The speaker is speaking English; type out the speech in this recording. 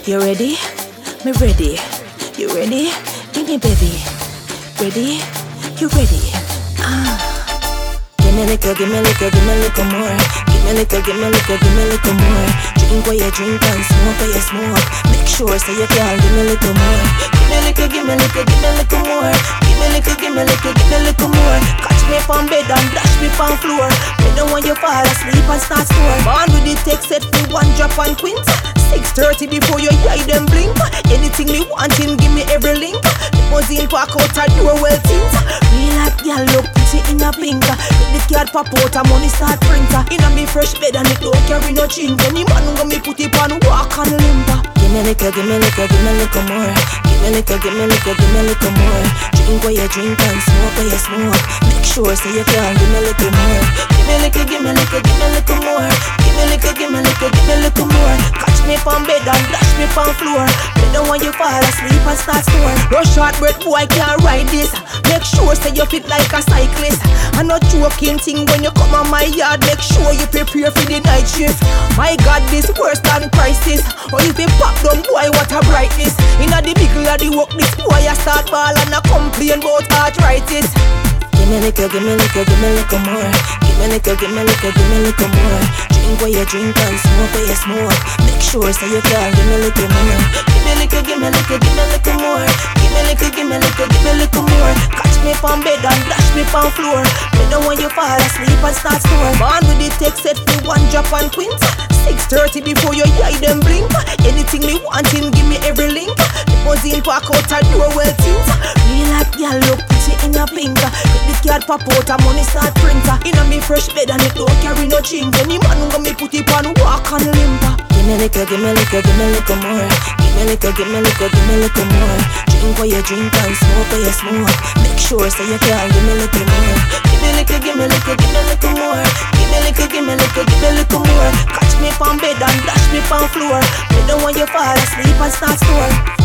You ready? Me ready. You ready? Give me baby. Ready? You ready? Give me liquor, give me liquor, give me liquor more. Give me liquor, give me liquor, give me liquor more. Drink where you drink and smoke where you smoke. Make sure so you can give me liquor more. Give me liquor, give me liquor, give me liquor more. Give me liquor, give me liquor, give me liquor more. Catch me from bed and dash me from floor. Me don't want you fall asleep and start store. Born with the text set for one drop and quint. 6:30 before you eye them blink. Anything me wanting, give me every link. Limousine park out a door well tint. Real hot girl look pretty in a pink. Credit card pop out a money start printer. In a me fresh bed and it don't carry no chin. Any man who me put it on walk and limber. Give me liquor, give me liquor, give me liquor more. Give me liquor, give me liquor, give me liquor more. Drink where you drink and smoke where you smoke. Make sure so you can give me liquor more. Give me liquor, give me liquor, give me liquor more. Give me liquor, give me liquor, give me liquor more. Catch me from bed and dash me from floor. Me don't want you fall asleep and start store. No short breath boy can't ride this. Make sure so you fit like a cyclist. I'm not joking thing when you come on my yard. Make sure you prepare for the night shift. My God, this worse than crisis. Or if you pop down boy, what a brightness. Inna the middle of the work, this boy I start ball and I complain about arthritis. Give me liquor, give me liquor, give me liquor more. Give me liquor, give me liquor, give me liquor more. Drink where you drink and smoke where you smoke. Make sure so you can give me liquor more. Give me liquor, give me liquor, give me liquor more. Give me liquor, give me liquor, give me liquor more. Catch me from bed and dash me from floor. Me don't want you fall asleep and start store. Born with the text set for one drop and quint. 6:30 before you eye them blink. Anything me wanting, give me every link. Limousine park out a door well tint. Real hot girl look pretty in a pink. Credit card pop out a money start printer. In a me fresh bed and it don't carry no chink. Any man who me put it on walk and limber. Give me liquor, give me liquor, give me liquor more. Give me liquor, give me liquor, give me liquor more. Drink where you drink and smoke where you smoke. Make sure so you can give me liquor more. Give me liquor, give me liquor, give me liquor more. Give me liquor, give me liquor, give me liquor more. Catch me from bed and dash me from floor. Me don't want you fall asleep and start store.